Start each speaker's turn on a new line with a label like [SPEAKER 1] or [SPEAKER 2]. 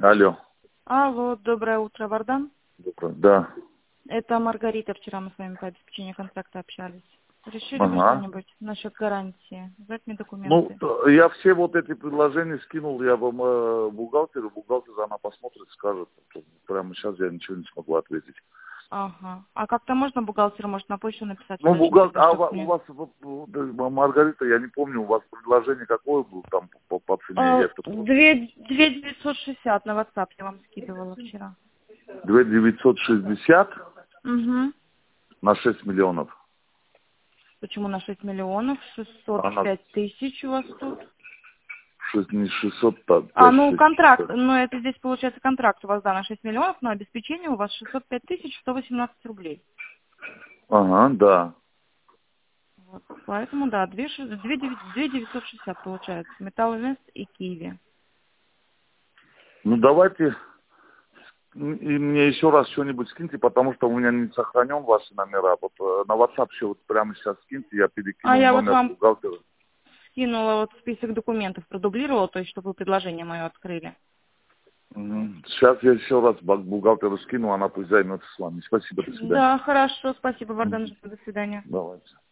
[SPEAKER 1] Алло.
[SPEAKER 2] Алло, доброе утро, Вардан.
[SPEAKER 1] Доброе. Да.
[SPEAKER 2] Это Маргарита, вчера мы с вами по обеспечению контракта общались. Решили вы
[SPEAKER 1] Ага.
[SPEAKER 2] что-нибудь насчет гарантии? Сдать мне
[SPEAKER 1] Ну,
[SPEAKER 2] документы.
[SPEAKER 1] я все вот эти предложения скинул, я вам бухгалтеру, бухгалтер она посмотрит, скажет. Прямо сейчас я ничего не смогу ответить.
[SPEAKER 2] Ага. А как-то можно бухгалтеру, может, на почту написать
[SPEAKER 1] Ну,
[SPEAKER 2] срочно
[SPEAKER 1] бухгалтер,
[SPEAKER 2] тогда, чтобы
[SPEAKER 1] у
[SPEAKER 2] мне...
[SPEAKER 1] вас, Маргарита, я не помню, у вас предложение какое было там по цене? Я тут
[SPEAKER 2] 2960 на WhatsApp я вам скидывала вчера.
[SPEAKER 1] 2960
[SPEAKER 2] Угу.
[SPEAKER 1] на 6 миллионов.
[SPEAKER 2] Почему на 6 миллионов?
[SPEAKER 1] Она
[SPEAKER 2] 605 тысяч у вас тут.
[SPEAKER 1] не 600, а
[SPEAKER 2] Ну,
[SPEAKER 1] 5,
[SPEAKER 2] контракт, ну, это здесь получается контракт у вас, да, на 6 миллионов, но обеспечение у вас 605 тысяч 118 рублей.
[SPEAKER 1] Ага, да.
[SPEAKER 2] Вот. Поэтому, да, 2960 получается. Металл Инвест и Киви.
[SPEAKER 1] Ну, давайте, и мне еще раз что-нибудь скиньте, потому что у меня не сохранен ваши номера. Вот на WhatsApp еще вот прямо сейчас скиньте, я
[SPEAKER 2] А
[SPEAKER 1] перекину
[SPEAKER 2] я вот
[SPEAKER 1] номер
[SPEAKER 2] вам
[SPEAKER 1] бухгалтера.
[SPEAKER 2] скинула вот список документов, продублировала, то есть, чтобы вы предложение мое открыли.
[SPEAKER 1] Сейчас я еще раз бухгалтеру скину, она пусть займется с вами. Спасибо, до свидания.
[SPEAKER 2] Да, хорошо, спасибо, Вардан,
[SPEAKER 1] Мгм.
[SPEAKER 2] до свидания.
[SPEAKER 1] Давайте.